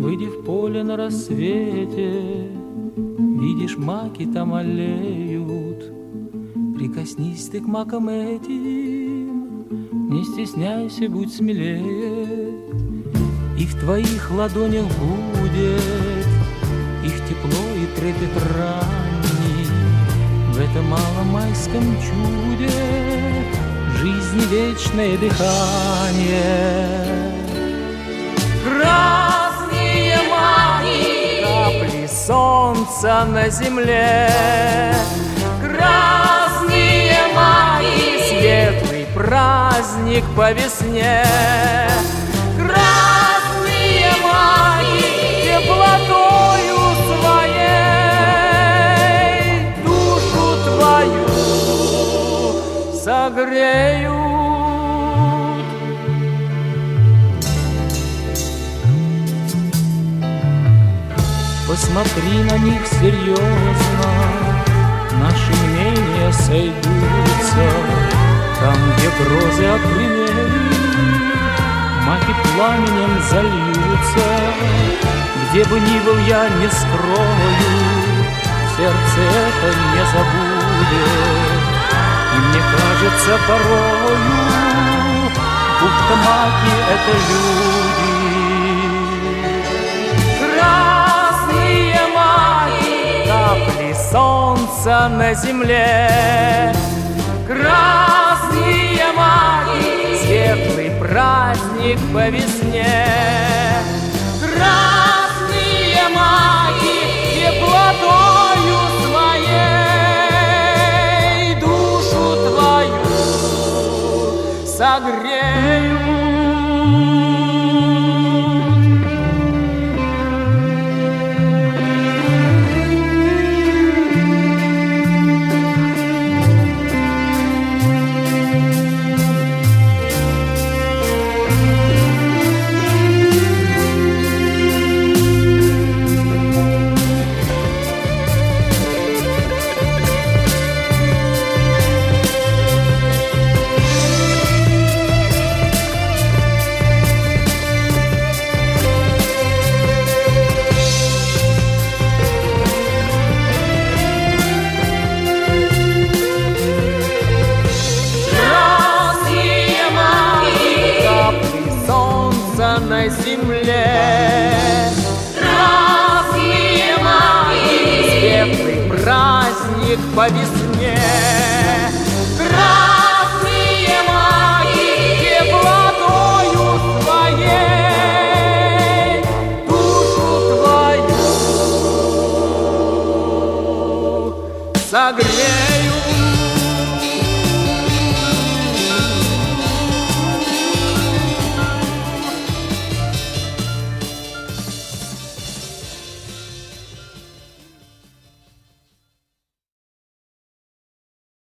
Выйди в поле на рассвете, видишь, маки там аллеют. Прикоснись ты к макам этим, не стесняйся, будь смелее. И в твоих ладонях будет их тепло и трепет ранний. В этом маломайском чуде жизни вечное дыхание. Красные маки, капли солнца на земле. Красные маки, светлый праздник по весне. Красные маки, теплотою своей душу твою согреют. Посмотри на них серьезно, наши мнения сойдутся. Там, где грозы окрылели, маки пламенем зальются. Где бы ни был, я не скрою, сердце это не забудет. И мне кажется порою, будто маки — это люди. Красные маки, капли солнца на земле. Красные маки, светлый праздник по весне. Красные маки, теплотою своей душу твою согреют. На земле красные маки, светлый праздник по весне. Красные маки, теплотою своей душу твою согреют.